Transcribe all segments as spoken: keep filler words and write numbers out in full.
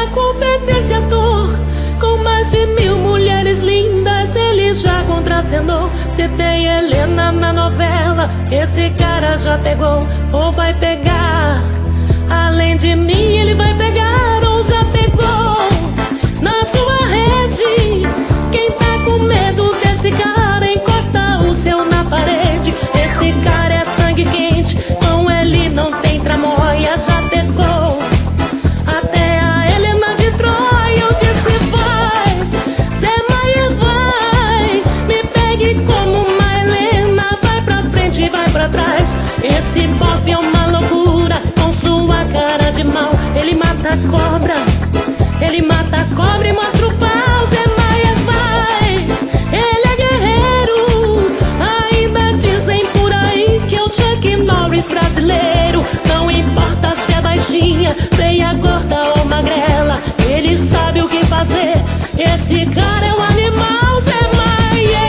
A culpa é desse ator, com mais de mil mulheres lindas ele já contracenou. Se tem Helena na novela, esse cara já pegou ou vai pegar. Além de mim ele vai pegar ou já pegou. Na sua rede, quem tá com medo desse cara, encosta o seu na parede. Esse cara é sangue quente, com ele não tem tramóia, já pegou. Até a Helena de Troia eu disse vai, Zé Maia vai, me pegue como uma Helena, vai pra frente e vai pra trás. Esse Bob é uma loucura, com sua cara de mal, ele mata a cobra, ele mata a cobra e mostra o pau. Zé Maia vai, ele é guerreiro, ainda dizem por aí que é o Chuck Norris brasileiro. Não importa se é baixinha, feia, gorda ou magrela, ele sabe o que fazer, esse cara é um animal. Zé Maia.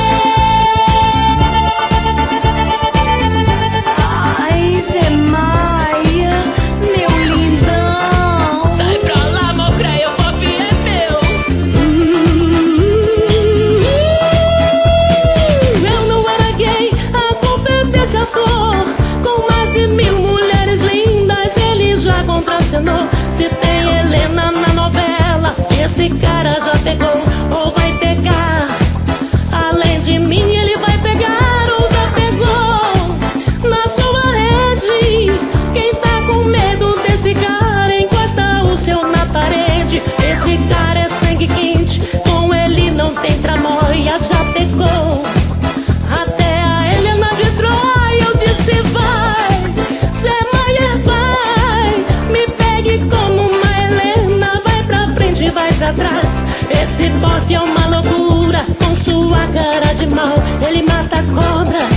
Ai, Zé Maia, meu lindão. Sai pra lá, mocreia, o pop é meu. Eu não era gay, a culpa é desse ator, com mais de mil mulheres lindas ele já contracenou. Se tem Helena na novela, esse cara já pegou ou vai pegar. Além de mim ele vai pegar ou já pegou. Na sua rede, quem tá com medo desse cara, encosta o seu na parede. Esse cara é sangue quente, com ele não tem tramóia, já pegou. Até a Helena de Troia eu disse vai, Zé Maia vai, me pegue como uma Helena, vai pra frente e vai pra trás. Esse Bob é uma loucura, com sua cara de mal, ele mata a cobra,